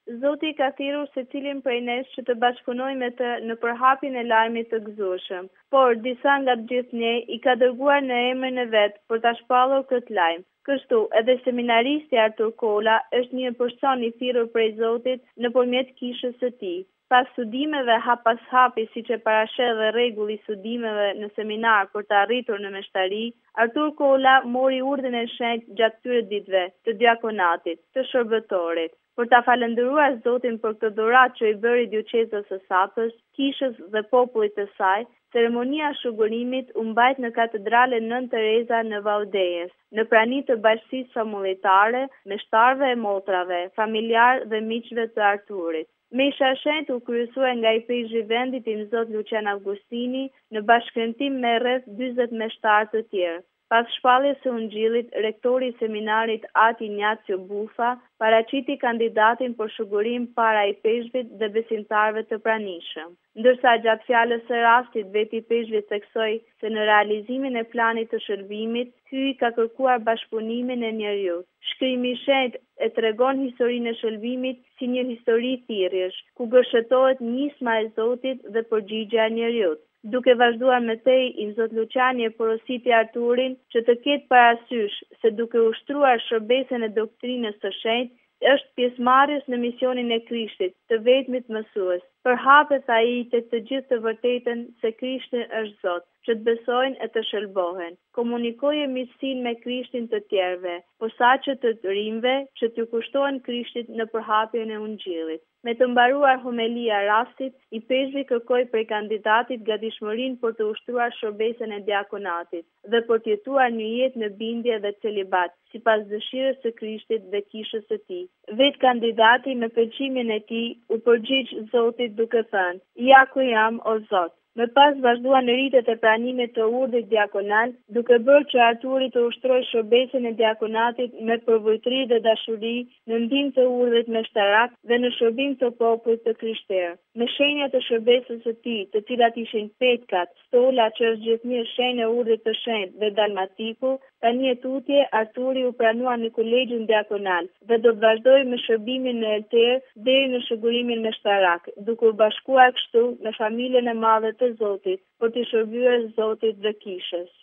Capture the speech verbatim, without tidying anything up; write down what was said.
Zoti ka thirrur secilin prej nesh që të bashkëpunojë me të në përhapjen e lajmit të gëzueshëm, por disa nga të gjithë ne i ka dërguar në emrin e vet për ta shpallur këtë lajm. Kështu, edhe seminaristi Artur Kola është një person i thirrur prej Zotit nëpërmjet kishës së tij. Pas studimeve hap pas hapi, siç e parasheh dhe rregulli i studimeve në seminar për të arritur në meshtari, Artur Kola mori urdhën e shenjtë gjatë këtyre ditëve të diakonatit, të shërbëtorit, për ta falendëruar Zotin për këtë dhuratë që i bëri dioqezës së Sapës, kishës dhe popullit të saj. Ceremonia e shugërimit u mbajt në katedralen Nën Tereza në Vaudejes, në prani të bashkisë famuljetare, meshtarëve e motrave, familjarë dhe miqve të Arturit. Mesha e shenjtë u kryesua nga i pejzhi i vendit i Zot Lucian Augustini në bashkëndrim me rreth dyzet meshtarë të tjerë. Pas shpalljes së ungjillit, rektori i seminarit Ati Ignacio Bufa paraqiti kandidatin për shugërim para i pejzhvit dhe besimtarëve të pranishëm. Ndërsa gjatë fjalës së rastit veti i pejzhvit theksoi se në realizimin e planit të shërbimit, hyi ka kërkuar bashkëpunimin e njerëzit. Shkrimi i shenjtë e tregon historinë e shërbimit si një histori thirrjesh, ku gërshëtohet nisma e Zotit dhe përgjigjja e njerëzit. Duke vazhduar me tej, i Zot Luciani e porositi Arturin që të ketë parasysh se duke ushtruar shërbesën e doktrinës së shenjtë, është pjesëmarrjes në misionin e Krishtit, të vetmit mësues. Përhapet ai tek të gjithë të vërtetën se Krishti është Zot, që të besojnë e të shëlbohen. Komunikoje miqësinë me Krishtin të tjerëve, posaçë të të rinjve që t'ju kushtohen Krishtit në përhapjen e ungjillit. Me të mbaruar homelia rastit, i pejzhvi kërkoi prej kandidatit gatishmërinë për të ushtruar shërbesën e diakonatit dhe për të jetuar një jetë në bindje dhe celibat, sipas dëshirës së Krishtit dhe kishës së tij. Vetë kandidati me pëlqimin e tij u përgjigj Zotit duke thënë: "Ja ku jam, o Zot." Më pas vazhduan rritet e pranimit të urdhit diakonal, duke bërë që Arturi të ushtrojë shërbesën e diakonatit me përvojtëri dhe dashuri në ndihmë të urdhit meshtarak dhe në shërbim të popullit të krishterë. Me shenjat të shërbesës së tij, të cilat ishin petkat, stola që është gjithnjë shenjë e urdhit të shenjtë dhe dalmatiku, tani e tutje Arturi u pranua në kolegjin diakonal dhe do të vazhdojë me shërbimin në Elter deri në shëgurimin meshtarak, duke u bashkuar kështu me familjen e madhe të Zotit për të shërbyer Zotit dhe kishës.